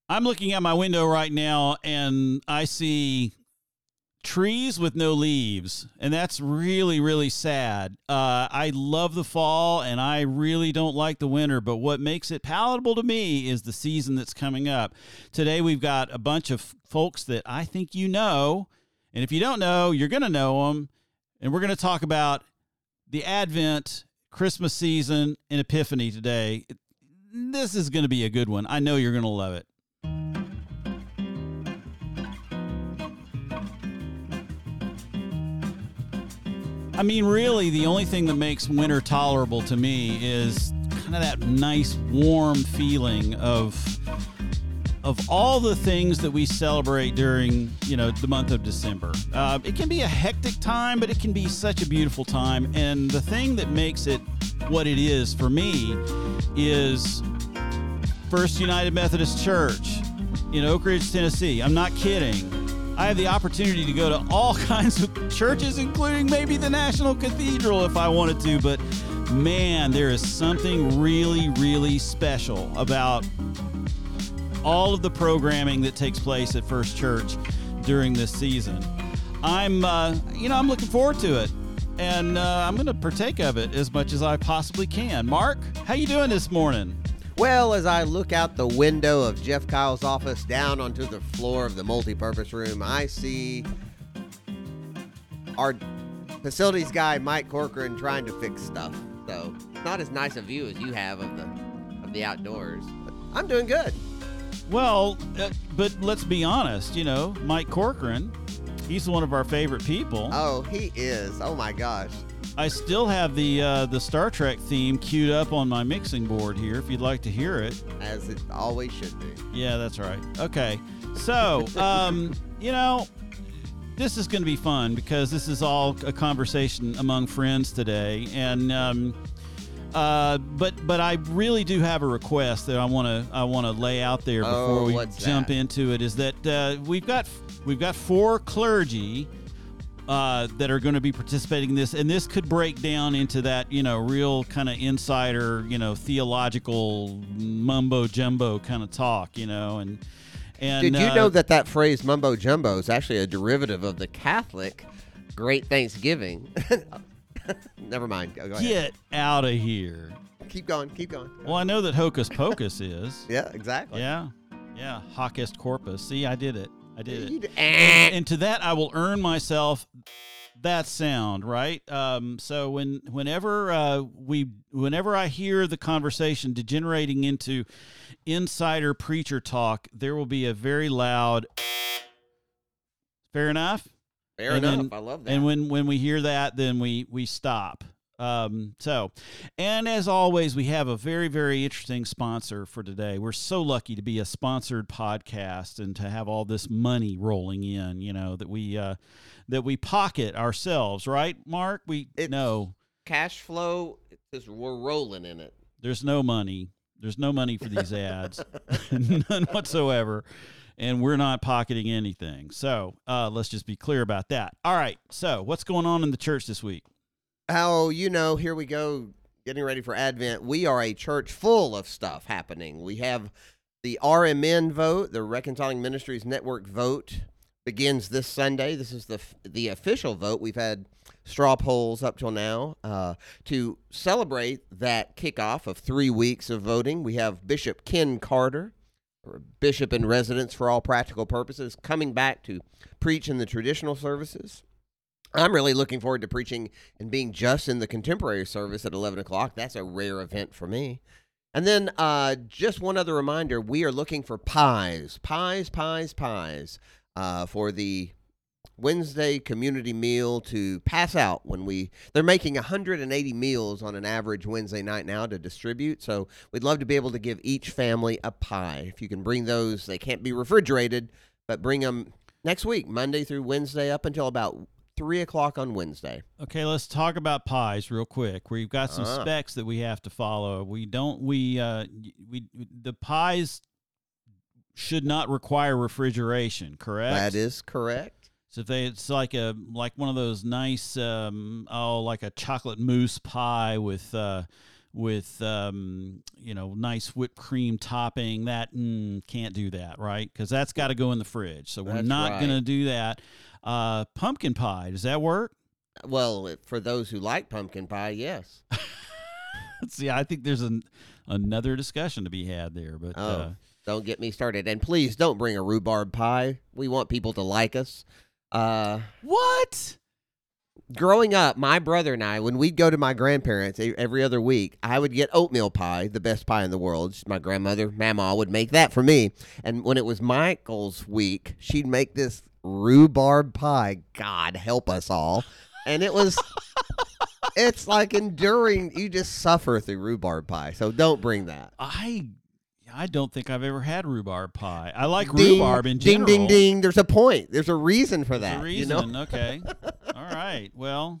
I'm looking out my window right now, and I see trees with no leaves, and that's really, really sad. I love the fall, and I really don't like the winter, but what makes it palatable to me is the season that's coming up. Today, we've got a bunch of folks that I think you know, and if you don't know, you're going to know them, and we're going to talk about the Advent, Christmas season, and Epiphany today. This is going to be a good one. I know you're going to love it. I mean, really, the only thing that makes winter tolerable to me is kind of that nice, warm feeling of all the things that we celebrate during, the month of December. It can be a hectic time, but it can be such a beautiful time. And the thing that makes it what it is for me is First United Methodist Church in Oak Ridge, Tennessee. I'm not kidding. I have the opportunity to go to all kinds of churches, including maybe the National Cathedral if I wanted to, but man, there is something really, really special about all of the programming that takes place at First Church during this season. I'm looking forward to it, and I'm going to partake of it as much as I possibly can. Mark, how you doing this morning? Well, as I look out the window of Jeff Kyle's office down onto the floor of the multipurpose room, I see our facilities guy, Mike Corcoran, trying to fix stuff. So, not as nice a view as you have of the outdoors. But I'm doing good. Well, but let's be honest, Mike Corcoran, he's one of our favorite people. Oh, he is. Oh, my gosh. I still have the Star Trek theme queued up on my mixing board here if you'd like to hear it. As it always should be. Yeah, that's right. Okay. So, this is going to be fun because this is all a conversation among friends today. And but I really do have a request that I want to lay out there before we jump into it, is that we've got 4 clergy that are going to be participating in this, and this could break down into that, real kind of insider, theological mumbo jumbo kind of talk, and did you know that phrase mumbo jumbo is actually a derivative of the Catholic Great Thanksgiving? Never mind. Go ahead. Get out of here. Keep going. Well, I know that Hocus Pocus is. Yeah, exactly. Yeah. Hoc est corpus. See, I did it. And to that, I will earn myself that sound, right? So whenever I hear the conversation degenerating into insider preacher talk, there will be a very loud. Fair enough. Fair enough. I love that. And when we hear that, then we stop. And as always, we have a very, very interesting sponsor for today. We're so lucky to be a sponsored podcast and to have all this money rolling in, that we pocket ourselves, right, Mark? Cash flow, we're rolling in it. There's no money. There's no money for these ads, none whatsoever. And we're not pocketing anything. So let's just be clear about that. All right. So what's going on in the church this week? Oh, here we go, getting ready for Advent. We are a church full of stuff happening. We have the RMN vote, the Reconciling Ministries Network vote, begins this Sunday. This is the official vote. We've had straw polls up till now. To celebrate that kickoff of 3 weeks of voting, we have Bishop Ken Carter, or Bishop in Residence for all practical purposes, coming back to preach in the traditional services. I'm really looking forward to preaching and being just in the contemporary service at 11 o'clock. That's a rare event for me. And then just one other reminder, we are looking for pies for the Wednesday community meal to pass out they're making 180 meals on an average Wednesday night now to distribute. So we'd love to be able to give each family a pie. If you can bring those, they can't be refrigerated, but bring them next week, Monday through Wednesday up until about 3 o'clock on Wednesday. Okay, let's talk about pies real quick. We've got some specs that we have to follow. The pies should not require refrigeration, correct? That is correct. So if it's like one of those nice, like a chocolate mousse pie with nice whipped cream topping. That can't do that, right? Because that's got to go in the fridge. So we're That's not right. going to do that. Pumpkin pie, does that work? Well, for those who like pumpkin pie, yes. See, I think there's another discussion to be had there. But don't get me started. And please don't bring a rhubarb pie. We want people to like us. What? Growing up, my brother and I, when we'd go to my grandparents every other week, I would get oatmeal pie, the best pie in the world. My grandmother, Mama, would make that for me. And when it was Michael's week, she'd make this rhubarb pie. God help us all. And it's like enduring. You just suffer through rhubarb pie. So don't bring that. I don't think I've ever had rhubarb pie. I like Ding, rhubarb in ding, general. ding, ding. There's a point. There's a reason for that. There's a reason. You know? Okay. All right. Well,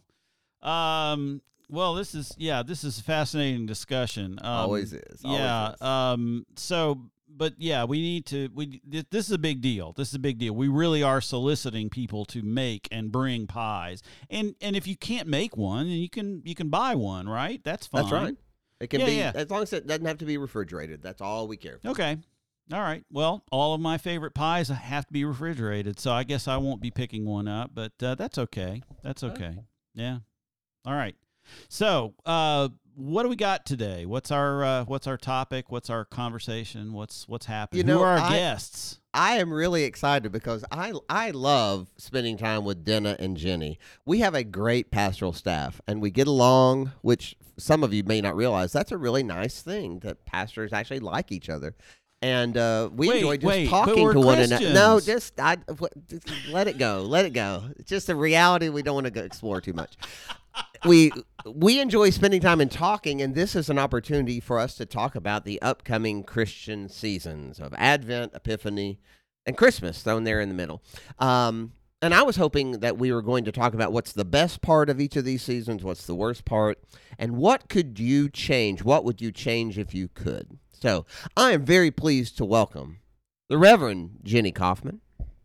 this is a fascinating discussion. Always is. Yeah. But yeah, this is a big deal. We really are soliciting people to make and bring pies. And if you can't make one, then you can buy one, right? That's fine. That's right. It can be, yeah. as long as it doesn't have to be refrigerated. That's all we care for. Okay. All right. Well, all of my favorite pies have to be refrigerated, so I guess I won't be picking one up, but that's okay. That's okay. Yeah. All right. So, what do we got today? What's our topic? What's our conversation? What's happening? Who are our guests? I am really excited because I love spending time with Denna and Jenny. We have a great pastoral staff, and we get along, which some of you may not realize. That's a really nice thing, that pastors actually like each other. And we enjoy just talking to one another. No, just let it go. Let it go. It's just a reality we don't want to explore too much. We enjoy spending time and talking, and this is an opportunity for us to talk about the upcoming Christian seasons of Advent, Epiphany, and Christmas thrown there in the middle. And I was hoping that we were going to talk about what's the best part of each of these seasons, what's the worst part, and what could you change? What would you change if you could? So I am very pleased to welcome the Reverend Jenny Kaufman.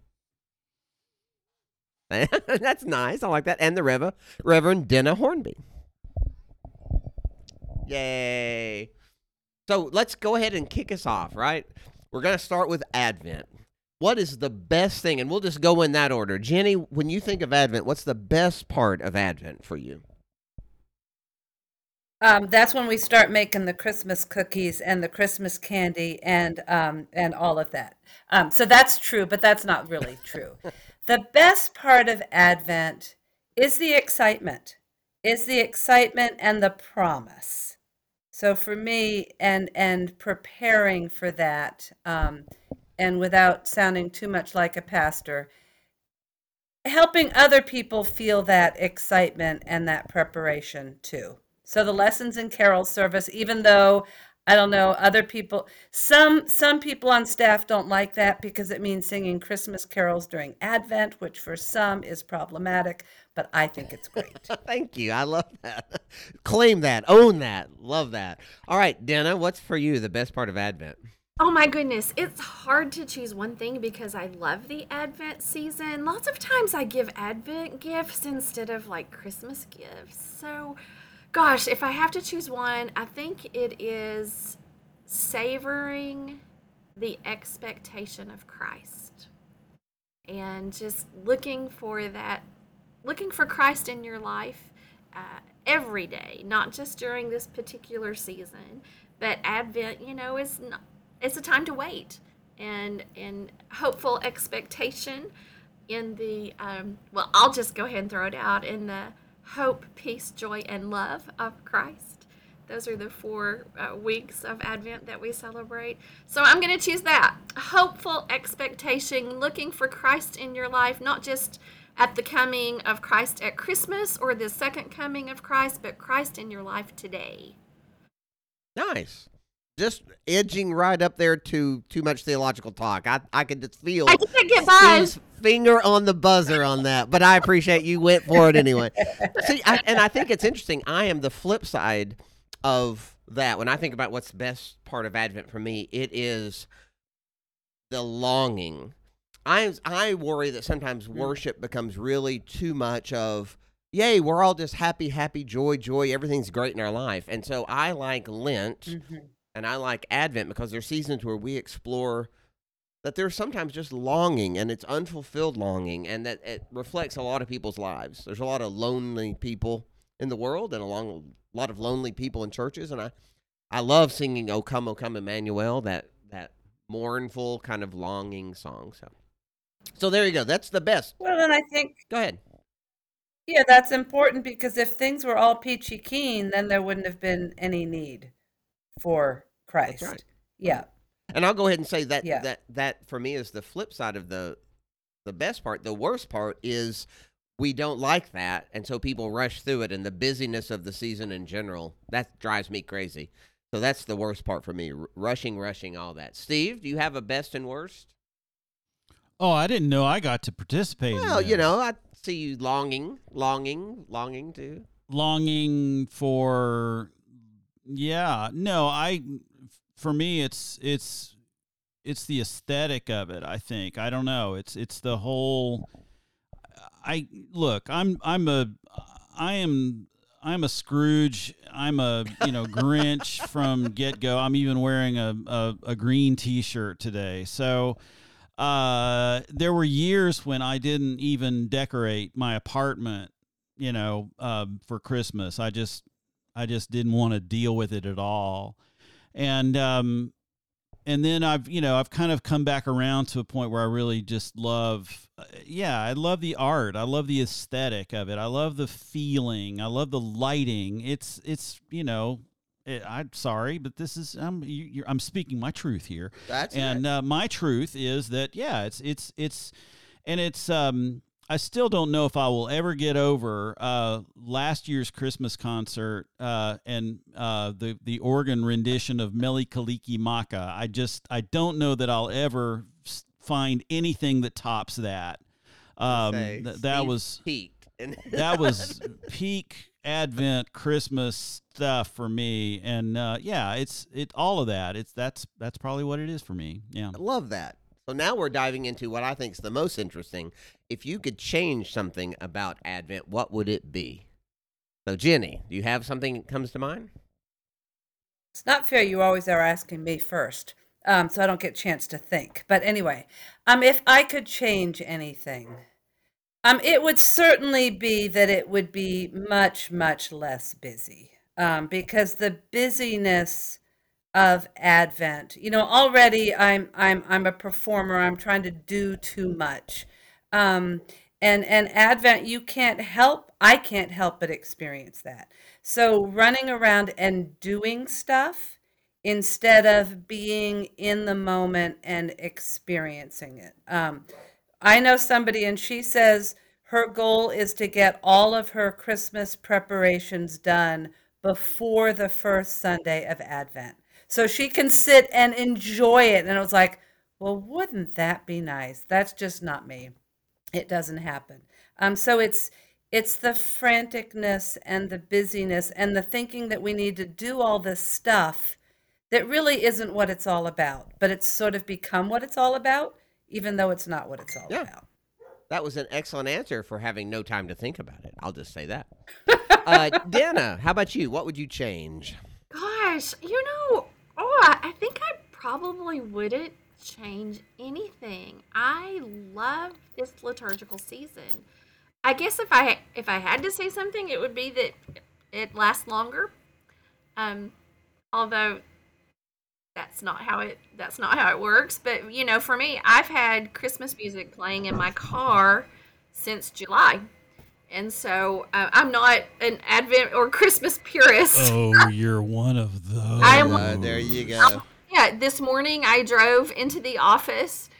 That's nice. I like that. And the Reverend Denna Hornby. Yay. So let's go ahead and kick us off, right? We're going to start with Advent. What is the best thing? And we'll just go in that order. Jenny, when you think of Advent, what's the best part of Advent for you? That's when we start making the Christmas cookies and the Christmas candy and all of that. So that's true, but that's not really true. The best part of Advent is the excitement. And the promise. So for me, and preparing for that, and without sounding too much like a pastor, helping other people feel that excitement and that preparation too. So the lessons in carol service, even though, I don't know, other people, some people on staff don't like that because it means singing Christmas carols during Advent, which for some is problematic, but I think it's great. Thank you. I love that. Claim that. Own that. Love that. All right, Denna, what's for you the best part of Advent? Oh my goodness, it's hard to choose one thing because I love the Advent season. Lots of times I give Advent gifts instead of like Christmas gifts. So, gosh, if I have to choose one, I think it is savoring the expectation of Christ and just looking for Christ in your life every day, not just during this particular season, but Advent, it's a time to wait and hopeful expectation in the, I'll just go ahead and throw it out, in the hope, peace, joy, and love of Christ. Those are the 4 weeks of Advent that we celebrate. So I'm going to choose that. Hopeful expectation, looking for Christ in your life, not just at the coming of Christ at Christmas or the second coming of Christ, but Christ in your life today. Nice. Just edging right up there to too much theological talk. I could just feel I can't get by. Steve's finger on the buzzer on that, but I appreciate you went for it anyway. See, I think it's interesting. I am the flip side of that. When I think about what's the best part of Advent for me, it is the longing. I worry that sometimes worship becomes really too much of yay, we're all just happy, happy, joy, joy. Everything's great in our life. And so I like Lent and I like Advent because they're seasons where we explore that there's sometimes just longing, and it's unfulfilled longing, and that it reflects a lot of people's lives. There's a lot of lonely people in the world and a lot of lonely people in churches. And I love singing O Come, Emmanuel, that mournful kind of longing song. So there you go. That's the best. Well, and I think, Go ahead. yeah, that's important because if things were all peachy keen, then there wouldn't have been any need for Christ. That's right. Yeah. And I'll go ahead and say that Yeah. that for me is the flip side of the best part. The worst part is we don't like that, and so people rush through it, and the busyness of the season in general, that drives me crazy. So that's the worst part for me, rushing, all that. Steve, do you have a best and worst? Oh, I didn't know I got to participate. Well, in this. I see you longing to. Longing for, yeah. No, for me, it's the aesthetic of it. I think I don't know. It's the whole. I am a Scrooge. I'm a Grinch from get go. I'm even wearing a green T-shirt today. So there were years when I didn't even decorate my apartment, for Christmas. I just didn't want to deal with it at all. And then I've kind of come back around to a point where I really just love, I love the art. I love the aesthetic of it. I love the feeling. I love the lighting. I'm sorry, but this is, I'm speaking my truth here. That's and my truth is that, I still don't know if I will ever get over last year's Christmas concert and the organ rendition of Mele Kalikimaka. I don't know that I'll ever find anything that tops that. That was peaked. That was peak Advent Christmas stuff for me, and it's all of that. That's probably what it is for me. Yeah, I love that. So now we're diving into what I think is the most interesting. If you could change something about Advent, what would it be? So, Jenny, do you have something that comes to mind? It's not fair you always are asking me first, so I don't get a chance to think. But anyway, if I could change anything, it would certainly be that it would be much, much less busy, because the busyness of Advent, already I'm a performer. I'm trying to do too much, and Advent, I can't help but experience that. So running around and doing stuff instead of being in the moment and experiencing it. I know somebody, and she says her goal is to get all of her Christmas preparations done before the first Sunday of Advent, so she can sit and enjoy it. And it was like, well, wouldn't that be nice? That's just not me. It doesn't happen. So it's the franticness and the busyness and the thinking that we need to do all this stuff that really isn't what it's all about, but it's sort of become what it's all about, even though it's not what it's all about. That was an excellent answer for having no time to think about it. I'll just say that. Dana, how about you? What would you change? Gosh, I think I probably wouldn't change anything. I love this liturgical season. I guess if I had to say something, it would be that it lasts longer. Although that's not how it works. But for me, I've had Christmas music playing in my car since July. And so I'm not an Advent or Christmas purist. Oh, you're one of those. There you go. This morning I drove into the office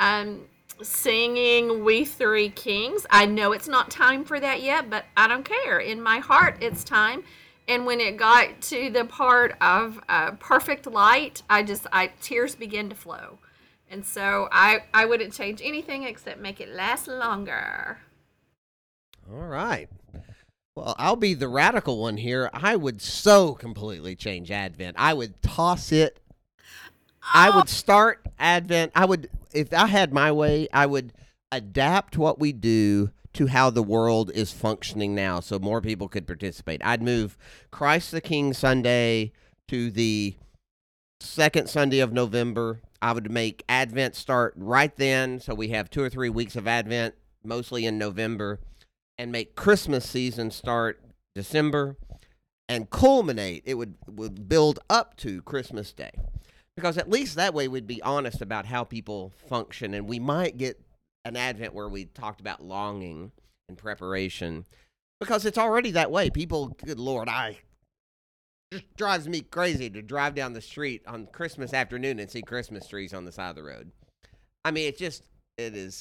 singing We Three Kings. I know it's not time for that yet, but I don't care. In my heart, it's time. And when it got to the part of Perfect Light, tears began to flow. And so I wouldn't change anything except make it last longer. All right. Well, I'll be the radical one here. I would so completely change Advent. I would toss it. I would start Advent. If I had my way, I would adapt what we do to how the world is functioning now so more people could participate. I'd move Christ the King Sunday to the second Sunday of November. I would make Advent start right then, so we have 2 or 3 weeks of Advent, mostly in November, and make Christmas season start December and culminate. It would build up to Christmas Day, because at least that way we'd be honest about how people function, and we might get an Advent where we talked about longing and preparation, because it's already that way. People, good Lord, just drives me crazy to drive down the street on Christmas afternoon and see Christmas trees on the side of the road. I mean, it is,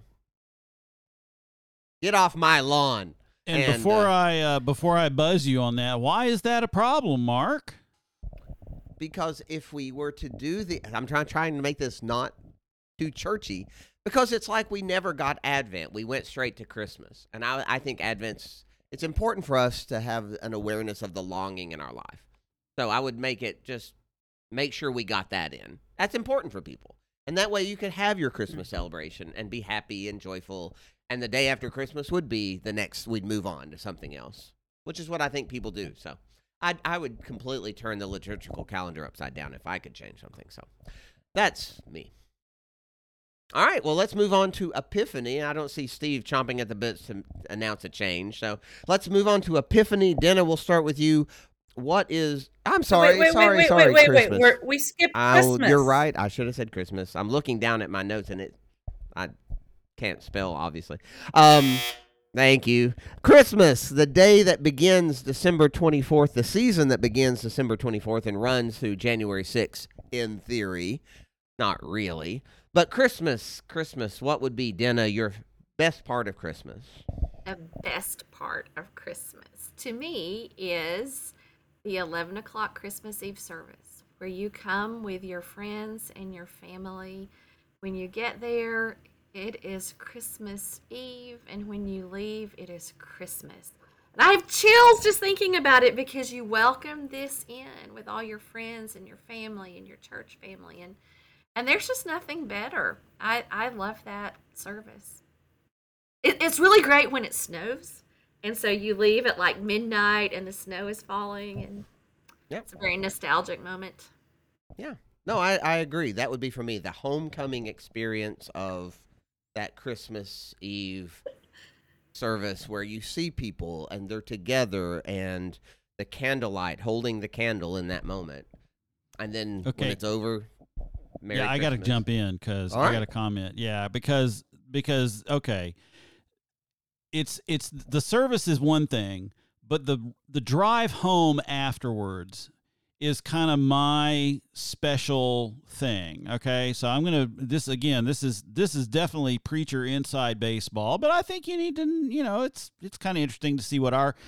get off my lawn. And before I buzz you on that, why is that a problem, Mark? Because if we were to do I'm trying to make this not too churchy, because it's like we never got Advent. We went straight to Christmas. And I think it's important for us to have an awareness of the longing in our life. So I would make sure we got that in. That's important for people. And that way you could have your Christmas celebration and be happy and joyful. And the day after Christmas would be we'd move on to something else, which is what I think people do. So I would completely turn the liturgical calendar upside down if I could change something. So that's me. All right, well, let's move on to Epiphany. I don't see Steve chomping at the bits to announce a change. So let's move on to Epiphany. Dana, we'll start with you. I'm sorry, sorry, Christmas. We skipped Christmas. You're right. I should have said Christmas. I'm looking down at my notes, and I can't spell, obviously. Thank you. Christmas, the day that begins December 24th, the season that begins December 24th and runs through January 6th, in theory. Not really. But Christmas, what would be, Dana, your best part of Christmas? The best part of Christmas to me is the 11 o'clock Christmas Eve service, where you come with your friends and your family. When you get there, it is Christmas Eve, and when you leave, it is Christmas. And I have chills just thinking about it, because you welcome this in with all your friends and your family and your church family, and there's just nothing better. I love that service. It's really great when it snows, and so you leave at like midnight and the snow is falling, and It's a very nostalgic moment. Yeah. No, I agree. That would be for me the homecoming experience of that Christmas Eve service, where you see people and they're together and the candlelight, holding the candle in that moment. And then when it's over, Merry Christmas. I got to jump in because I got to comment. Yeah, because okay, it's the service is one thing, but the drive home afterwards is kind of my special thing. Okay, so I'm gonna this is definitely preacher inside baseball, but I think you need to it's kind of interesting to see what our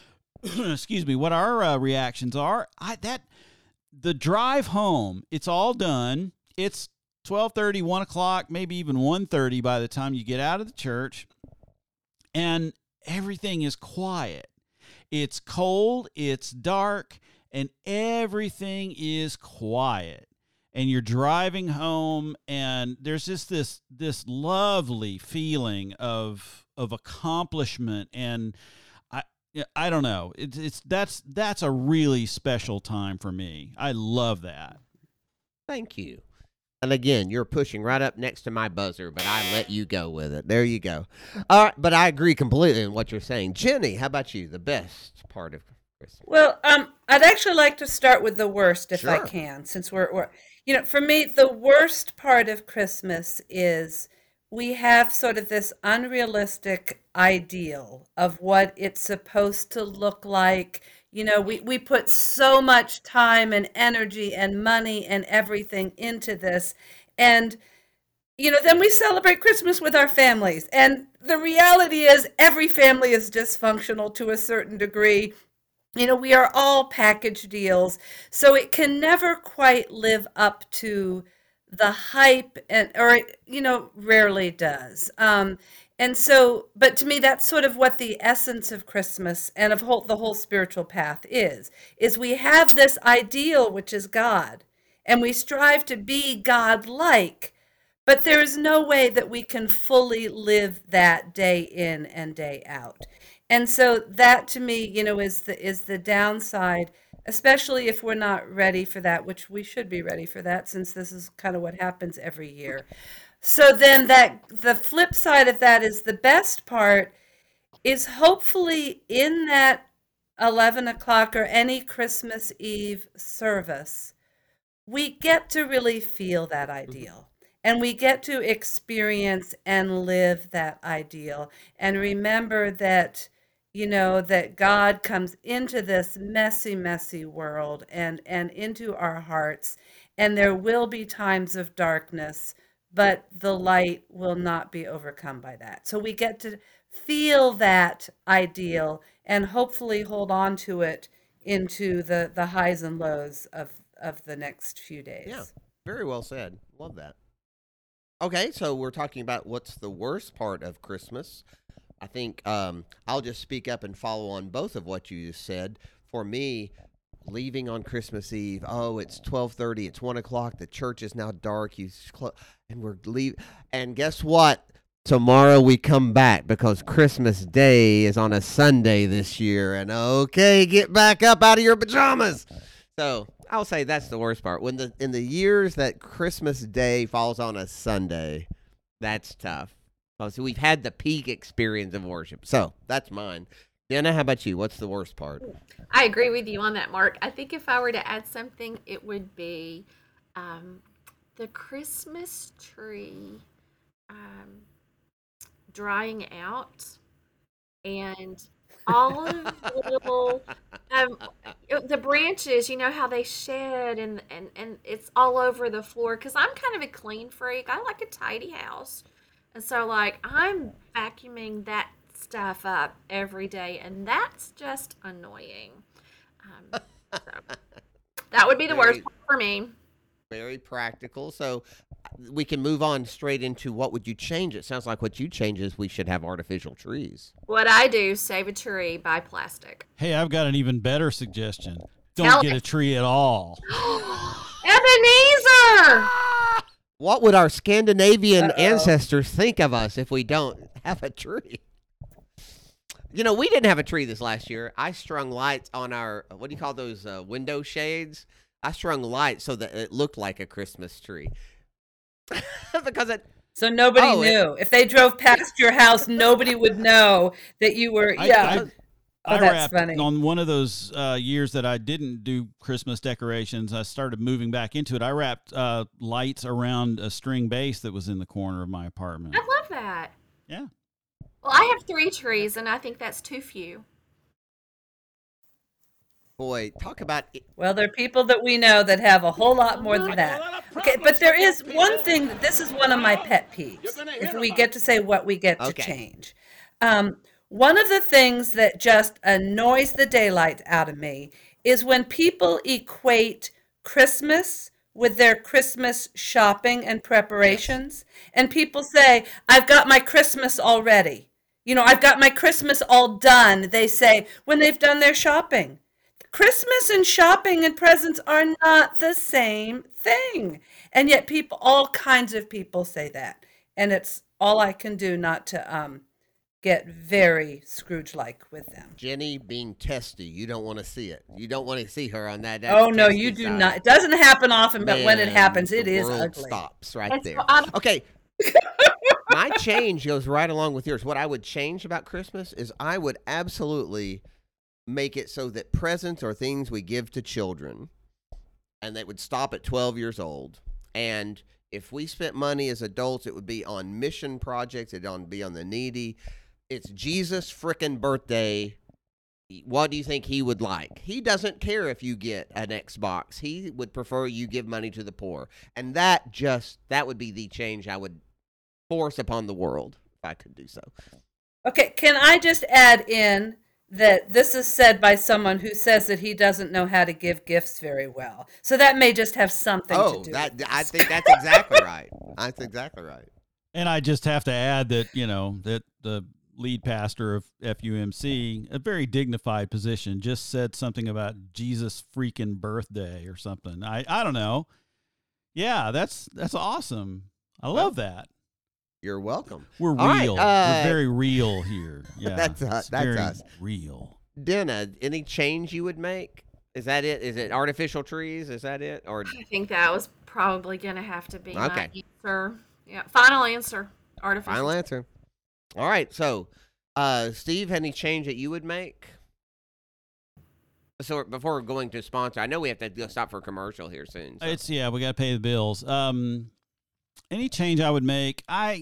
what our reactions are. The drive home, it's all done. It's 12:30, 1 o'clock, maybe even 1:30 by the time you get out of the church, and everything is quiet. It's cold, it's dark, and everything is quiet. And you're driving home, and there's just this lovely feeling of accomplishment, and I don't know. That's a really special time for me. I love that. Thank you. And again, you're pushing right up next to my buzzer, but I let you go with it. There you go. All right, but I agree completely in what you're saying. Jenny, how about you? The best part of Christmas? Well, I'd actually like to start with the worst, if I can, since we're for me, the worst part of Christmas is we have sort of this unrealistic ideal of what it's supposed to look like. We put so much time and energy and money and everything into this. And, then we celebrate Christmas with our families. And the reality is every family is dysfunctional to a certain degree. We are all package deals. So it can never quite live up to the hype, or rarely does. But to me, that's sort of what the essence of Christmas and of the whole spiritual path is we have this ideal, which is God, and we strive to be God-like, But there is no way that we can fully live that day in and day out. And so that to me, is the downside, especially if we're not ready for that, which we should be ready for that since this is kind of what happens every year. So then that the flip side of that is the best part is hopefully in that 11 o'clock or any Christmas Eve service, we get to really feel that ideal. And we get to experience and live that ideal and remember that, that God comes into this messy, messy world and into our hearts. And there will be times of darkness, but the light will not be overcome by that. So we get to feel that ideal and hopefully hold on to it into the highs and lows of the next few days. Yeah, very well said. Love that. Okay, so we're talking about what's the worst part of Christmas. I think I'll just speak up and follow on both of what you just said. For me, leaving on Christmas Eve, it's 12:30, it's 1 o'clock, the church is now dark, and we're leaving. And guess what? Tomorrow we come back because Christmas Day is on a Sunday this year. And okay, get back up out of your pajamas. So I'll say that's the worst part. In the years that Christmas Day falls on a Sunday, that's tough. So we've had the peak experience of worship. So that's mine. Jenna, how about you? What's the worst part? I agree with you on that, Mark. I think if I were to add something, it would be the Christmas tree drying out and all of the little the branches, how they shed and it's all over the floor because I'm kind of a clean freak. I like a tidy house. And so like I'm vacuuming that stuff up every day and that's just annoying. So that would be the worst part for me. Very practical. So we can move on straight into what would you change. It sounds like what you change is we should have artificial trees. What I do, save a tree, buy plastic. Hey, I've got an even better suggestion. Don't get a tree at all. Ebenezer! What would our Scandinavian ancestors think of us if we don't have a tree? We didn't have a tree this last year. I strung lights on our, what do you call those, window shades? I strung lights so that it looked like a Christmas tree. So nobody knew. If they drove past your house, nobody would know that you were, I that's wrapped funny. on one of those years that I didn't do Christmas decorations. I started moving back into it. I wrapped lights around a string base that was in the corner of my apartment. I love that. Yeah. Well, I have 3 trees, and I think that's too few. Boy, talk about it. Well, there are people that we know that have a whole lot more than that. Okay, but there is one thing, this is one of my pet peeves, if we get to say what we get to change. One of the things that just annoys the daylight out of me is when people equate Christmas with their Christmas shopping and preparations. And people say, I've got my Christmas already. I've got my Christmas all done, they say, when they've done their shopping. Christmas and shopping and presents are not the same thing. And yet all kinds of people say that. And it's all I can do not to get very Scrooge-like with them. Jenny being testy. You don't want to see it. You don't want to see her on that. Oh, no, you do not. It doesn't happen often, but when it happens, it is world ugly. Stops right there. Okay. My change goes right along with yours. What I would change about Christmas is I would absolutely make it so that presents are things we give to children, and they would stop at 12 years old. And if we spent money as adults, it would be on mission projects. It would be on the needy. It's Jesus' frickin' birthday. What do you think he would like? He doesn't care if you get an Xbox. He would prefer you give money to the poor. And that would be the change I would force upon the world if I could do so. Okay, can I just add in that this is said by someone who says that he doesn't know how to give gifts very well. So that may just have something to do with this. I think that's exactly right. That's exactly right. And I just have to add that, that the lead pastor of FUMC, a very dignified position, just said something about Jesus' freaking birthday or something. I don't know. Yeah, that's awesome. I love that. You're welcome. We're All right, real. We're very real here. Yeah, That's us. it's That's very us. real. Denna, any change you would make? Is that it? Is it artificial trees? Is that it? Or I think that was probably going to have to be my Okay. answer. Yeah, final answer. Artificial. final answer? All right. So, Steve, any change that you would make? So before going to sponsor, I know we have to go stop for a commercial here soon. So. We got to pay the bills. Any change I would make, I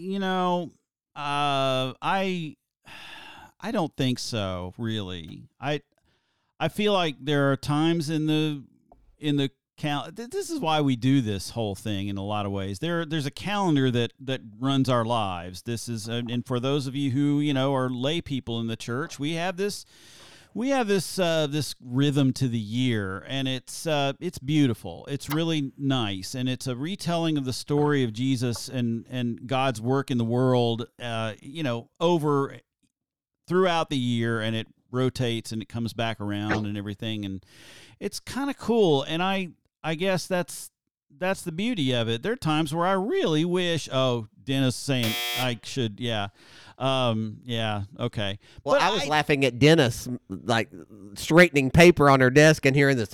don't think so. Really, I feel like there are times in the this is why we do this whole thing in a lot of ways. There's a calendar that runs our lives. This is and for those of you who are lay people in the church, we have this this rhythm to the year, and it's beautiful. It's really nice, and it's a retelling of the story of Jesus and God's work in the world over throughout the year, and it rotates and it comes back around and everything, and it's kind of cool. And I guess that's the beauty of it. There are times where I really wish. Oh, Dennis saying I should. Yeah. Okay. Well, But I was laughing at Dennis, like straightening paper on her desk and hearing this.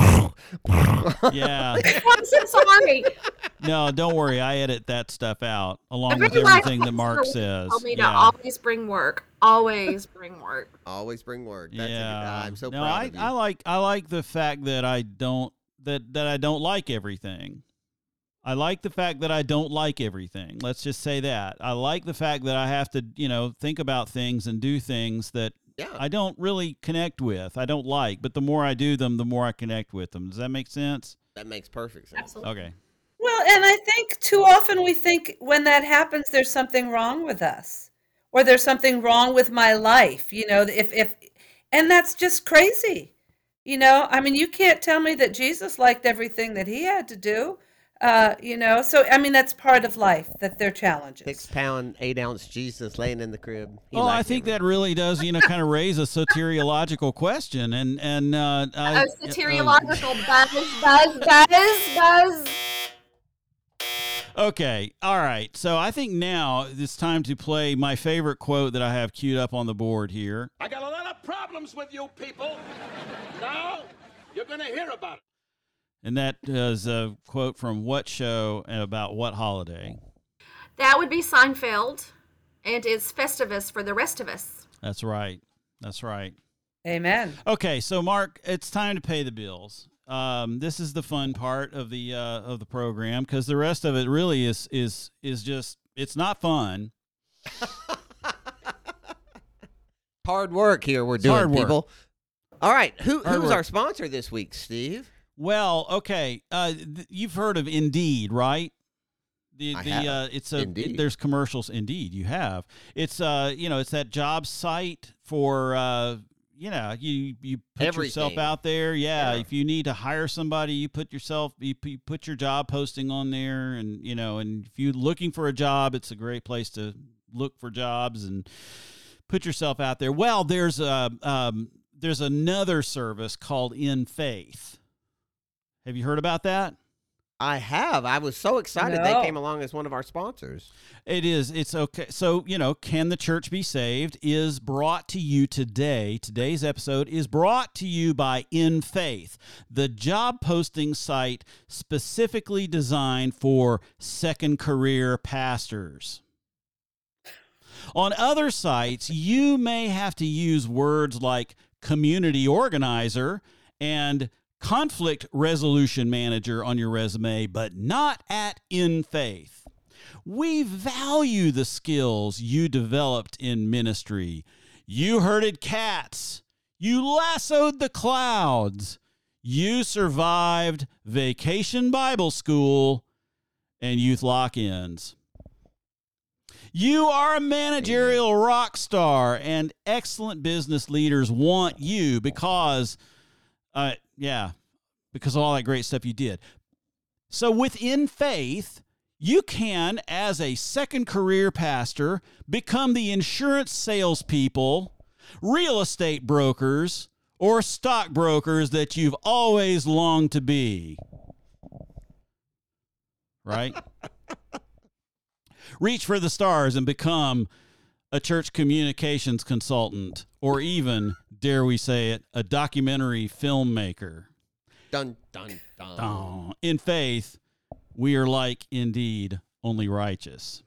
Yeah. I'm so sorry. No, don't worry. I edit that stuff out along I with really like everything that that Mark Sir says. told me to Yeah. always bring work. Always bring work. Always bring word. That's Yeah. I'm so no, proud of you. I like the fact that I don't like everything. I like the fact that I don't like everything. Let's just say that. I like the fact that I have to, think about things and do things that Yeah. I don't really connect with. I don't like, but the more I do them, the more I connect with them. Does that make sense? That makes perfect sense. Absolutely. Okay. Well, and I think too often we think when that happens, there's something wrong with us, or there's something wrong with my life. And that's just crazy. I mean, you can't tell me that Jesus liked everything that he had to do. So I mean, that's part of life, that they're challenges. 6 pound, 8 ounce Jesus laying in the crib. He Well, I liked think everything. that really does, kind of raise a soteriological question, and Soteriological buzz. Okay, all right. So I think now it's time to play my favorite quote that I have queued up on the board here. I got a lot of problems with you people. Now you're going to hear about it. And that is a quote from what show and about what holiday? That would be Seinfeld, and it's Festivus for the rest of us. That's right. That's right. Amen. Okay, so Mark, it's time to pay the bills. This is the fun part of the program, because the rest of it really is just, it's not fun. Hard work here we're It's doing, hard work. people. All right. Hard Who's work. our sponsor this week, Steve? Well, okay. You've heard of Indeed, right? I have. Indeed. There's commercials. Indeed, you have. It's it's that job site for you put yourself Everything. out there. Yeah, Yeah. if you need to hire somebody, you put your job posting on there, and and if you're looking for a job, it's a great place to look for jobs and put yourself out there. Well, there's another service called In Faith. Have you heard about that? I have. I was so excited No. they came along as one of our sponsors. It is. It's okay. So, Can the Church Be Saved is brought to you today. Today's episode is brought to you by In Faith, the job posting site specifically designed for second career pastors. On other sites, you may have to use words like community organizer and conflict resolution manager on your resume, but not at In Faith. We value the skills you developed in ministry. You herded cats. You lassoed the clouds. You survived Vacation Bible School and youth lock-ins. You are a managerial rock star, and excellent business leaders want you because of all that great stuff you did. So within Faith, you can, as a second career pastor, become the insurance salespeople, real estate brokers, or stockbrokers that you've always longed to be. Right? reach for the stars and become a church communications consultant, or even, dare we say it, a documentary filmmaker. Dun, dun, dun. Oh, in faith, we are like indeed only righteous.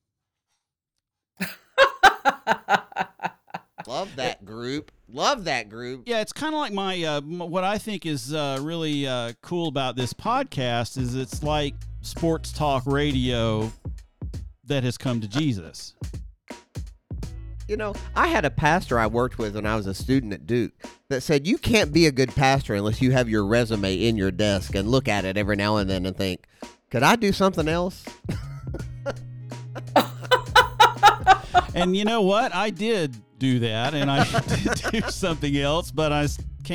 Love that group. Love that group. Yeah, it's kind of like my what I think is really cool about this podcast is it's like sports talk radio that has come to Jesus. You know, I had a pastor I worked with when I was a student at Duke that said you can't be a good pastor unless you have your resume in your desk and look at it every now and then and think, could I do something else? And you know what? I did do that, and I did do something else, but I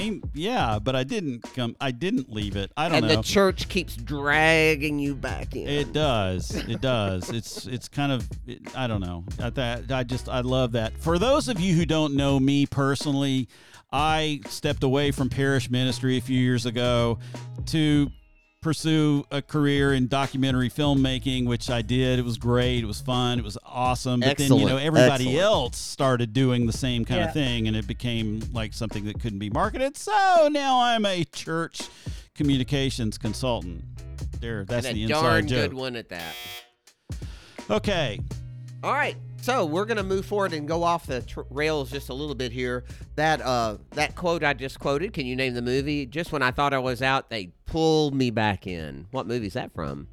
didn't leave it. I don't know. And the church keeps dragging you back in. It does. It's kind of, I don't know. I love that. For those of you who don't know me personally, I stepped away from parish ministry a few years ago to pursue a career in documentary filmmaking, which I did. It was great. It was fun. It was awesome. But Excellent. then, everybody Excellent. else started doing the same kind of thing, and it became like something that couldn't be marketed. So now I'm a church communications consultant. That's and the a inside darn joke. good one at that. Okay. All right. So we're going to move forward and go off the rails just a little bit here. That quote I just quoted, can you name the movie? Just when I thought I was out, they pulled me back in. What movie is that from?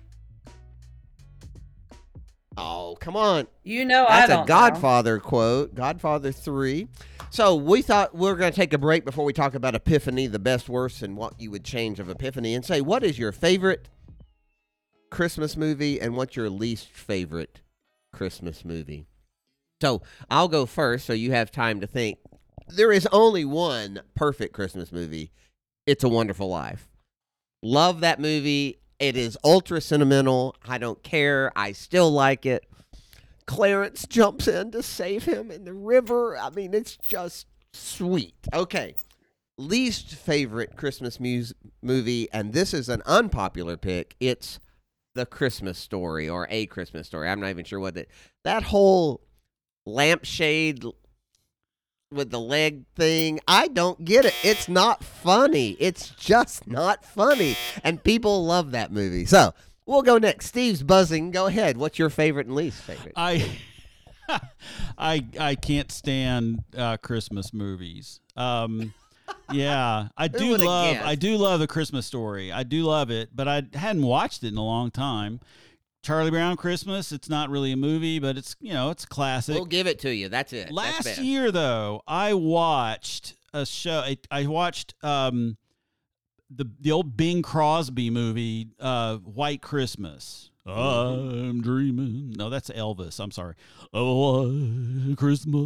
Oh, come on. That's That's a Godfather quote, Godfather 3. So we thought we were going to take a break before we talk about Epiphany, the best, worst, and what you would change of Epiphany, and say, what is your favorite Christmas movie and what's your least favorite Christmas movie? So I'll go first so you have time to think. There is only one perfect Christmas movie. It's a Wonderful Life. Love that movie. It is ultra sentimental. I don't care. I still like it. Clarence jumps in to save him in the river. I mean, it's just sweet. Okay. Least favorite Christmas movie, and this is an unpopular pick. It's The Christmas Story or A Christmas Story. I'm not even sure what that whole lampshade with the leg thing, I don't get it. It's not funny. It's just not funny. And people love that movie. So we'll go next. Steve's buzzing. Go ahead. What's your favorite and least favorite? I can't stand Christmas movies. Yeah, I Who do would've love guessed? I do love The Christmas Story. I do love it, but I hadn't watched it in a long time. Charlie Brown Christmas, it's not really a movie, but it's it's a classic. We'll give it to you. That's it. That's Last best. year though, I watched a show. I watched the old Bing Crosby movie, White Christmas. I'm dreaming. No, that's Elvis. I'm sorry. Oh, White Christmas.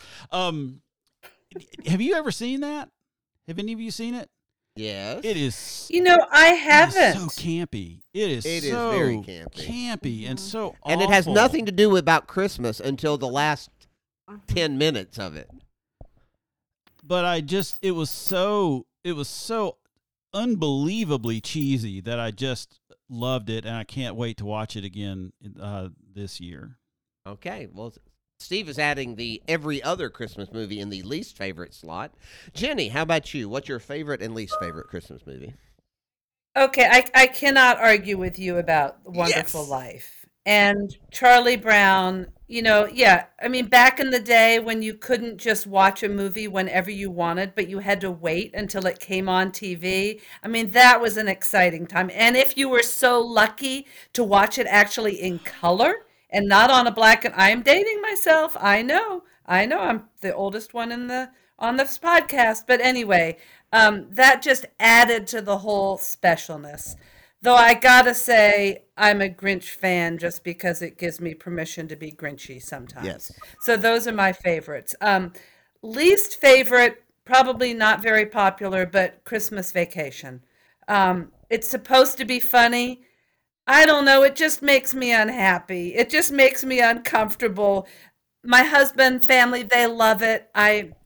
Have you ever seen that? Have any of you seen it? Yes. It is. I It is haven't. so campy. It is so very campy. campy and so awful. And it has nothing to do about Christmas until the last 10 minutes of it. But it was so unbelievably cheesy that I just loved it, and I can't wait to watch it again this year. Okay. Well, Steve is adding the every other Christmas movie in the least favorite slot. Jenny, how about you? What's your favorite and least favorite Christmas movie? Okay, I cannot argue with you about Wonderful Yes. Life. And Charlie Brown, I mean, back in the day when you couldn't just watch a movie whenever you wanted, but you had to wait until it came on TV. I mean, that was an exciting time. And if you were so lucky to watch it actually in color and not on a black and I'm dating myself. I know. I'm the oldest one on this podcast. But anyway, that just added to the whole specialness. Though I gotta say, I'm a Grinch fan just because it gives me permission to be Grinchy sometimes. Yes. So those are my favorites. Least favorite, probably not very popular, but Christmas Vacation. It's supposed to be funny. I don't know. It just makes me unhappy. It just makes me uncomfortable. My husband, family, they love it.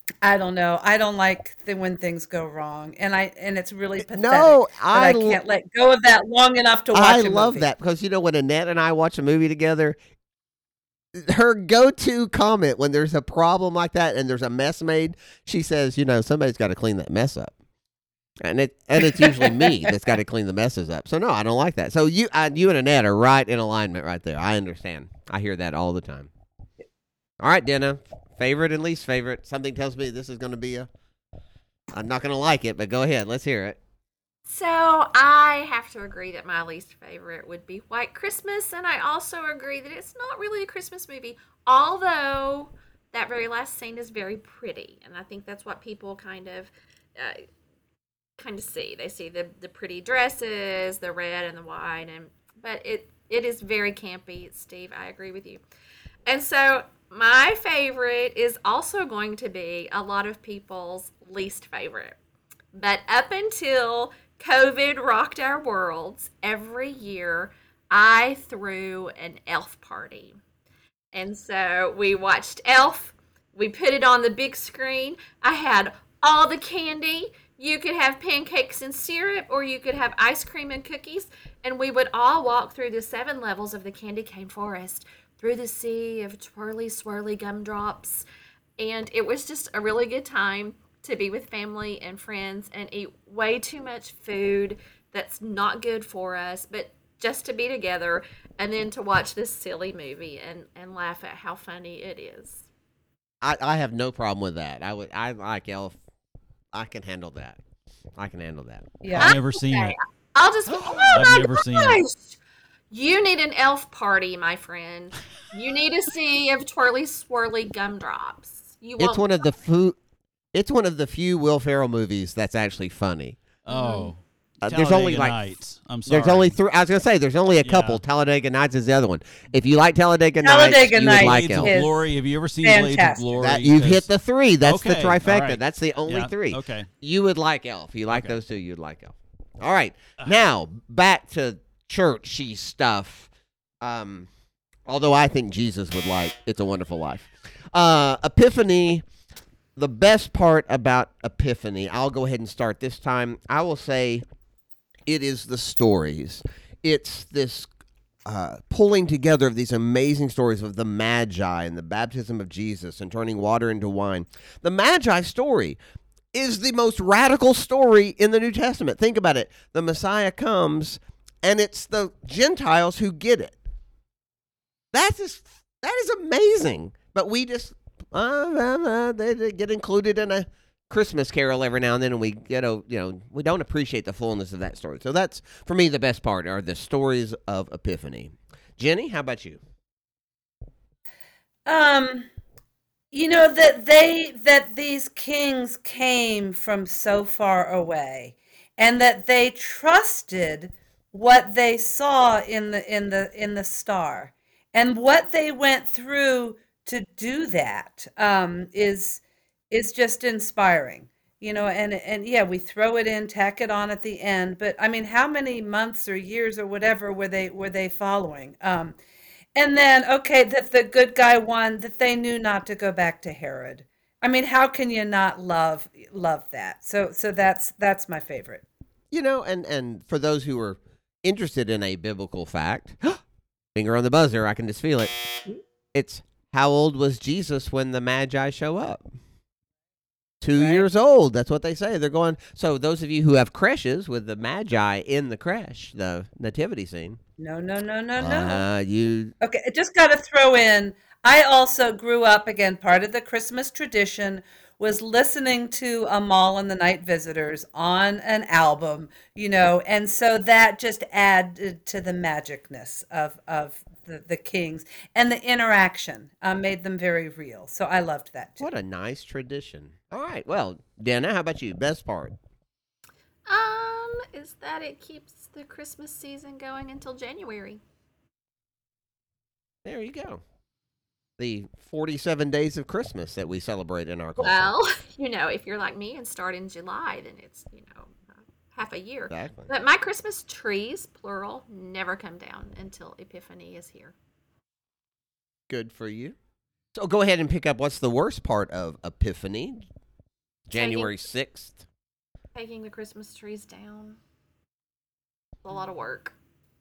I don't know. I don't like when things go wrong, and it's really pathetic No, that I can't let go of that long enough to I watch a love movie. that because when Annette and I watch a movie together, her go-to comment when there's a problem like that and there's a mess made, she says, somebody's got to clean that mess up. And it's usually me that's got to clean the messes up. So no, I don't like that. So you and Annette are right in alignment right there. I understand. I hear that all the time. All right, Dana, favorite and least favorite. Something tells me this is going to be I'm not going to like it, but go ahead. Let's hear it. So I have to agree that my least favorite would be White Christmas, and I also agree that it's not really a Christmas movie, although that very last scene is very pretty, and I think that's what people kind of see. They see the pretty dresses, the red and the white, but it is very campy. Steve, I agree with you. And so my favorite is also going to be a lot of people's least favorite. But up until COVID rocked our worlds, every year I threw an elf party. And so we watched Elf. We put it on the big screen. I had all the candy. You could have pancakes and syrup, or you could have ice cream and cookies. And we would all walk through the 7 levels of the candy cane forest, through the sea of twirly, swirly gumdrops. And it was just a really good time to be with family and friends and eat way too much food that's not good for us, but just to be together and then to watch this silly movie and laugh at how funny it is. I have no problem with that. I like Elf. I can handle that. Yeah. I've never seen it. I'll just, oh I've my never seen it. gosh. You need an elf party, my friend. You need a sea of twirly, swirly gumdrops. It's one of the few Will Ferrell movies that's actually funny. Oh. There's only Talladega like Nights. I'm sorry. there's only 3. I was gonna say there's only a couple. Yeah. Talladega Nights is the other one. If you like Talladega Nights, Talladega you would Nights like Blades Elf. of is Glory. Have you ever seen Blades of fantastic. Glory? That you've hit the 3. That's the Okay, trifecta. all right. That's the only Yeah, 3. okay. You would like Elf. You like Okay. those two. You'd like Elf. All right. Now back to churchy stuff. Although I think Jesus would like It's a Wonderful Life. Epiphany. The best part about Epiphany, I'll go ahead and start this time. I will say it is the stories. It's this pulling together of these amazing stories of the Magi and the baptism of Jesus and turning water into wine. The Magi story is the most radical story in the New Testament. Think about it. The Messiah comes, and it's the Gentiles who get it. That is amazing. But we just they get included in a Christmas Carol every now and then, and we we don't appreciate the fullness of that story. So that's for me the best part are the stories of Epiphany. Jenny, how about you? That these kings came from so far away, and that they trusted what they saw in the star, and what they went through to do that is just inspiring. And yeah, we throw it in, tack it on at the end, but I mean, how many months or years or whatever were they following? And then, okay, that the good guy won, that they knew not to go back to Herod. I mean, how can you not love that? So that's my favorite. And for those who are interested in a biblical fact, finger on the buzzer, I can just feel it. It's how old was Jesus when the Magi show up? 2 Right. years old. That's what they say. They're going. So those of you who have creches with the Magi in the creche, the nativity scene. No. You Okay, I just got to throw in. I also grew up, again, part of the Christmas tradition was listening to Amal and the Night Visitors on an album, and so that just added to the magicness of the Kings, and the interaction made them very real. So I loved that too. What a nice tradition. All right. Well, Dana, how about you? Best part? Is that it keeps the Christmas season going until January. There you go. The 47 days of Christmas that we celebrate in our culture. Well, if you're like me and start in July, then it's, half a year. Exactly. But my Christmas trees, plural, never come down until Epiphany is here. Good for you. So go ahead and pick up what's the worst part of Epiphany. January 6th. Taking the Christmas trees down. It's a lot of work.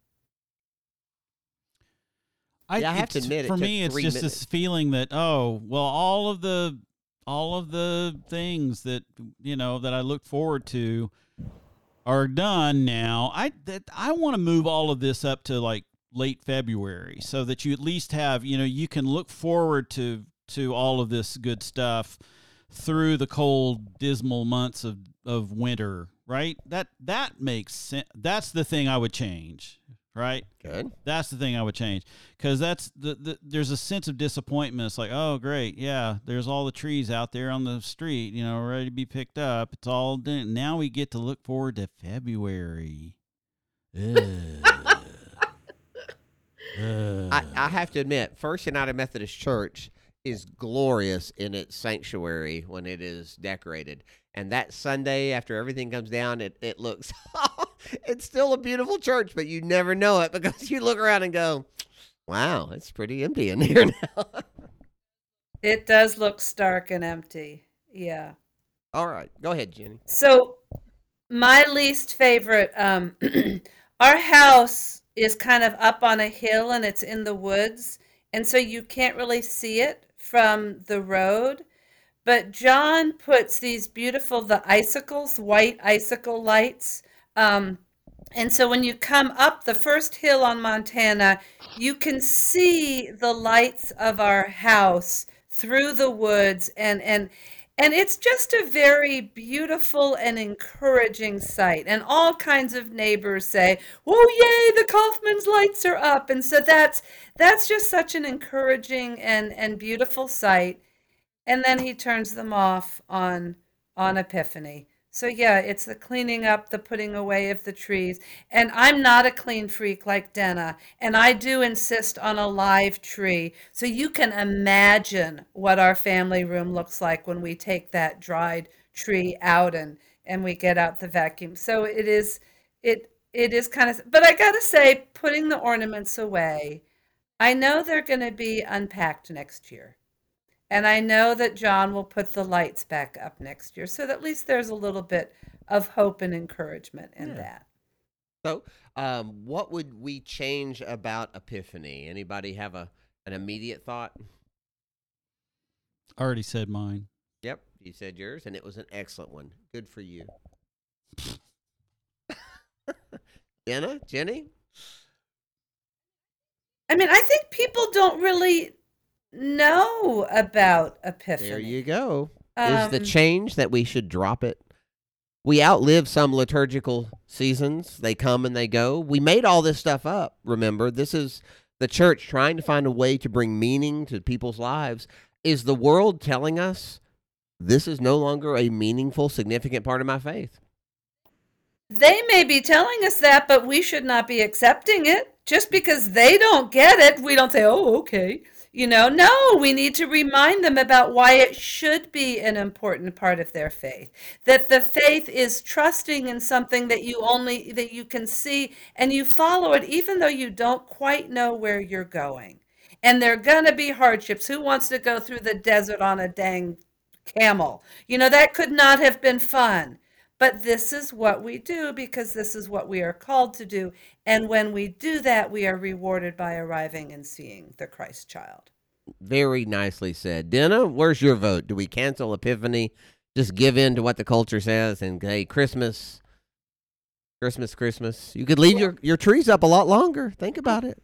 I have to admit, for it me, took it's 3 just minutes. this feeling that, oh, well, all of the things that that I look forward to are done now. I want to move all of this up to like late February, so that you at least have you can look forward to all of this good stuff through the cold, dismal months of winter. Right? That makes sense. That's the thing I would change. Right? Good. That's the thing I would change, because that's there's a sense of disappointment. It's like, oh, great, yeah, there's all the trees out there on the street, ready to be picked up. It's all done. Now we get to look forward to February. I have to admit, First United Methodist Church is glorious in its sanctuary when it is decorated. And that Sunday, after everything comes down, it looks, it's still a beautiful church, but you never know it because you look around and go, wow, it's pretty empty in here now. It does look stark and empty. Yeah. All right, go ahead, Jenny. So my least favorite, our house is kind of up on a hill and it's in the woods, and so you can't really see it from the road. But John puts these beautiful, the icicles, white icicle lights. And so when you come up the first hill on Montana, you can see the lights of our house through the woods, and it's just a very beautiful and encouraging sight. And all kinds of neighbors say, "Oh, yay, the Kaufman's lights are up." And so that's just such an encouraging and beautiful sight. And then he turns them off on Epiphany. So yeah, it's the cleaning up, the putting away of the trees. And I'm not a clean freak like Denna, and I do insist on a live tree. So you can imagine what our family room looks like when we take that dried tree out and we get out the vacuum. So it is kind of, but I got to say, putting the ornaments away, I know they're going to be unpacked next year. And I know that John will put the lights back up next year. So that at least there's a little bit of hope and encouragement in that. So, what would we change about Epiphany? Anybody have an immediate thought? I already said mine. Yep, you said yours, and it was an excellent one. Good for you. Jenny? I mean, I think people don't really know about Epiphany. There you go. Is the Um, change that we should drop it? We outlive some liturgical seasons. They come and they go. We made all this stuff up, remember? This is the church trying to find a way to bring meaning to people's lives. Is the world telling us this is no longer a meaningful, significant part of my faith? They may be telling us that, but we should not be accepting it. Just because they don't get it, we don't say, oh, okay. No, we need to remind them about why it should be an important part of their faith. That the faith is trusting in something that you can see, and you follow it even though you don't quite know where you're going. And there are going to be hardships. Who wants to go through the desert on a dang camel? That could not have been fun. But this is what we do because this is what we are called to do. And when we do that, we are rewarded by arriving and seeing the Christ child. Very nicely said. Denna, where's your vote? Do we cancel Epiphany? Just give in to what the culture says and hey, Christmas. You could leave your trees up a lot longer. Think about it.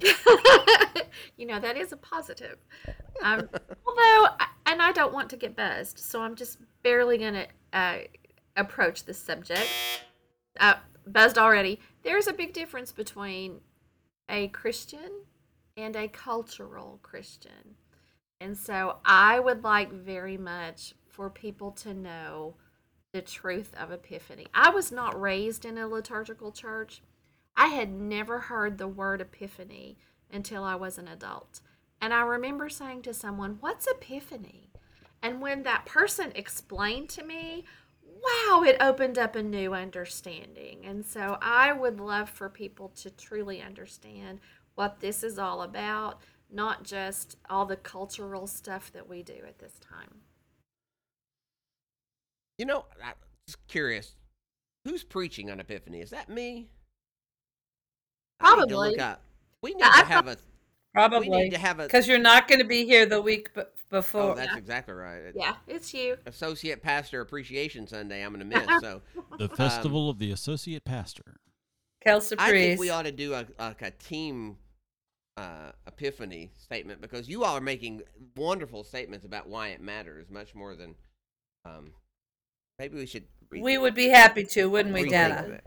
That is a positive. Although, and I don't want to get buzzed, so I'm just barely going to approach this subject. Buzzed already. There's a big difference between a Christian and a cultural Christian. And so I would like very much for people to know the truth of Epiphany. I was not raised in a liturgical church. I had never heard the word Epiphany until I was an adult. And I remember saying to someone, "What's Epiphany?" And when that person explained to me, wow, it opened up a new understanding. And so I would love for people to truly understand what this is all about, not just all the cultural stuff that we do at this time. I'm just curious. Who's preaching on Epiphany? Is that me? I need to look Probably. up. We need Yeah, to I've have got- a. We Probably need to have a. because you're not going to be here the week Oh, before. that's exactly right. Yeah, it's you. Associate Pastor Appreciation Sunday. I'm going to miss. So The Festival of the Associate Pastor. Kelsey I think we Priest. ought to do a team Epiphany statement because you all are making wonderful statements about why it matters much more than. Maybe we should. We would be happy to, wouldn't we, rethink Dana?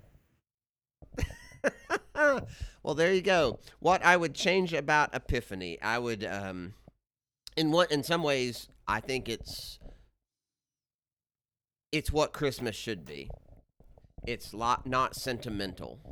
it. Well, there you go. What I would change about Epiphany, I would, in some ways, I think it's what Christmas should be. It's not sentimental,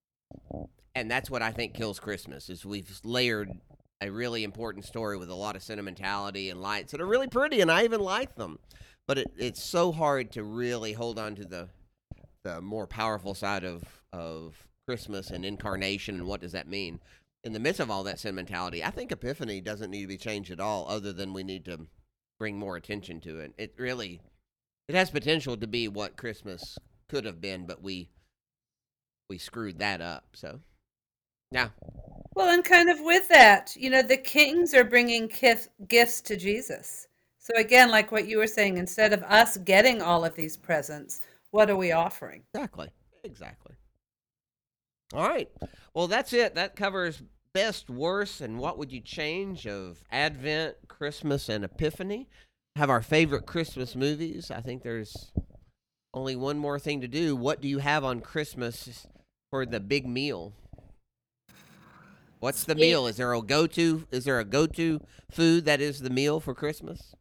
and that's what I think kills Christmas. Is we've layered a really important story with a lot of sentimentality and lights that are really pretty, and I even like them. But it's so hard to really hold on to the more powerful side of Christmas and incarnation and what does that mean. In the midst of all that sentimentality, I think Epiphany doesn't need to be changed at all other than we need to bring more attention to it. It has potential to be what Christmas could have been, but we screwed that up. So, yeah. Well, and kind of with that, the kings are bringing gifts to Jesus. So again, like what you were saying, instead of us getting all of these presents, what are we offering? Exactly. All right. Well, that's it. That covers best, worst, and what would you change of Advent, Christmas, and Epiphany. Have our favorite Christmas movies. I think there's only one more thing to do. What do you have on Christmas for the big meal? What's the meal? Is there a go-to food that is the meal for Christmas?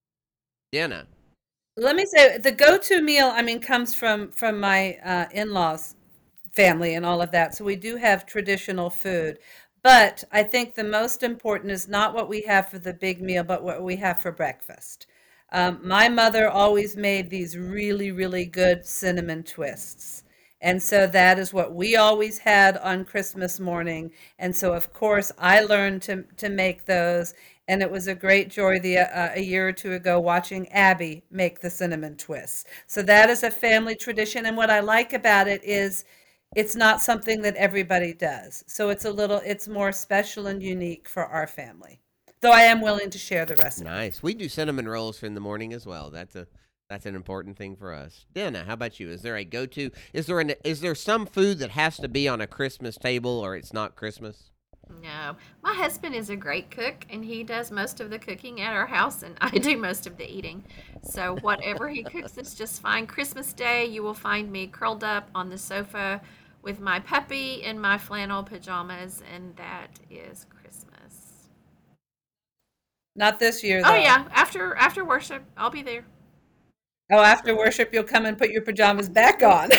Dinner. Let me say the go-to meal, comes from my in-laws family and all of that. So we do have traditional food. But I think the most important is not what we have for the big meal, but what we have for breakfast. My mother always made these really, really good cinnamon twists. And so that is what we always had on Christmas morning. And so, of course, I learned to make those. And it was a great joy a year or two ago watching Abby make the cinnamon twists. So that is a family tradition. And what I like about it is it's not something that everybody does. So it's more special and unique for our family. Though I am willing to share the recipe. Nice. We do cinnamon rolls in the morning as well. That's an important thing for us. Dana, how about you? Is there a go-to? Is there some food that has to be on a Christmas table or it's not Christmas? No. My husband is a great cook, and he does most of the cooking at our house, and I do most of the eating. So whatever he cooks is just fine. Christmas Day, you will find me curled up on the sofa with my puppy in my flannel pajamas, and that is Christmas. Not this year, though. Oh, yeah. After worship, I'll be there. Oh, after worship, you'll come and put your pajamas back on.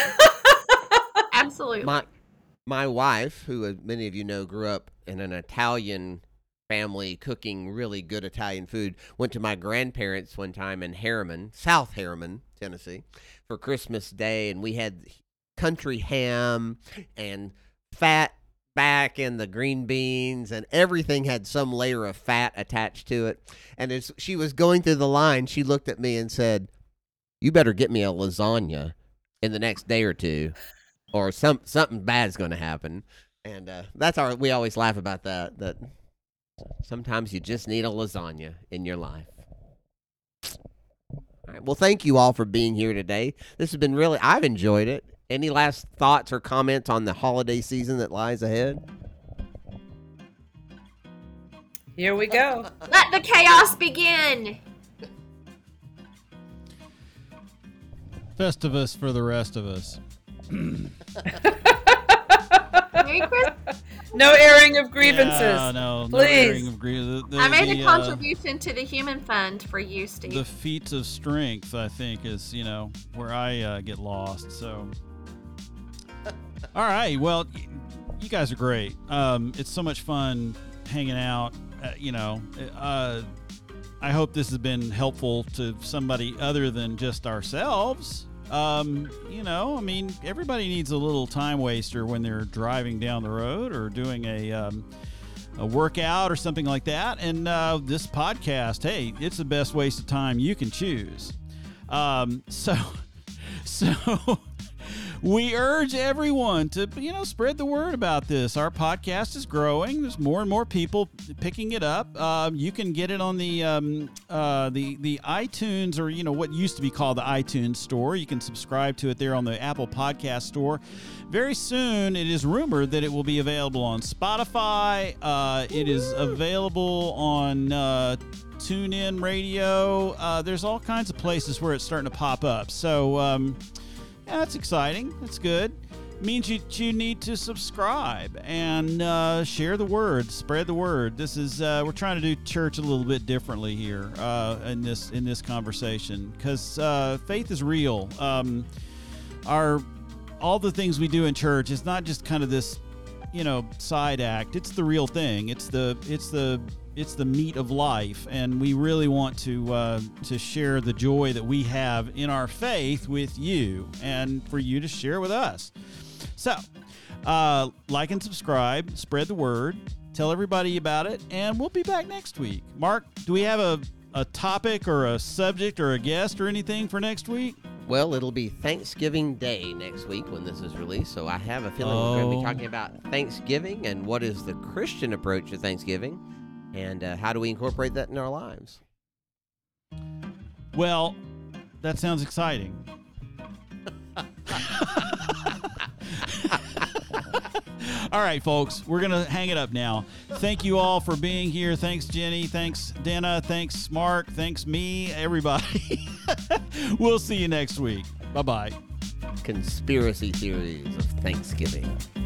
Absolutely. My wife, who many of you know, grew up in an Italian family cooking really good Italian food, went to my grandparents one time in Harriman, South Harriman, Tennessee, for Christmas Day, and we had country ham and fat back and the green beans, and everything had some layer of fat attached to it. And as she was going through the line, she looked at me and said, "You better get me a lasagna in the next day or two, or something bad's going to happen." And we always laugh about that sometimes you just need a lasagna in your life. All right. Well, thank you all for being here today. This has been I've enjoyed it. Any last thoughts or comments on the holiday season that lies ahead? Here we go. Let the chaos begin. Festivus for the rest of us. Merry Christmas. No airing of grievances. Yeah, no Please. airing of grievances. I made a contribution to the human fund for you, Steve. The feats of strength, I think, is where I get lost. So, all right. Well, you guys are great. It's so much fun hanging out. I hope this has been helpful to somebody other than just ourselves. Everybody needs a little time waster when they're driving down the road or doing a workout or something like that. And this podcast, hey, it's the best waste of time you can choose. So we urge everyone to, spread the word about this. Our podcast is growing. There's more and more people picking it up. You can get it on the iTunes, or what used to be called the iTunes store. You can subscribe to it there on the Apple Podcast Store. Very soon, it is rumored that it will be available on Spotify. It is available on TuneIn Radio. There's all kinds of places where it's starting to pop up. So, that's exciting. That's good. It means you need to subscribe and share the word, spread the word. This is we're trying to do church a little bit differently here in this conversation, because faith is real. All the things we do in church is not just kind of this, side act. It's the real thing. It's the meat of life, and we really want to share the joy that we have in our faith with you, and for you to share with us. So, like and subscribe, spread the word, tell everybody about it, and we'll be back next week. Mark, do we have a topic or a subject or a guest or anything for next week? Well, it'll be Thanksgiving Day next week when this is released, so I have a feeling we're going to be talking about Thanksgiving and what is the Christian approach to Thanksgiving, and how do we incorporate that in our lives. Well, that sounds exciting. All right, folks, we're going to hang it up now. Thank you all for being here. Thanks, Jenny. Thanks, Dana. Thanks, Mark. Thanks, me, everybody. We'll see you next week. Bye-bye. Conspiracy theories of Thanksgiving.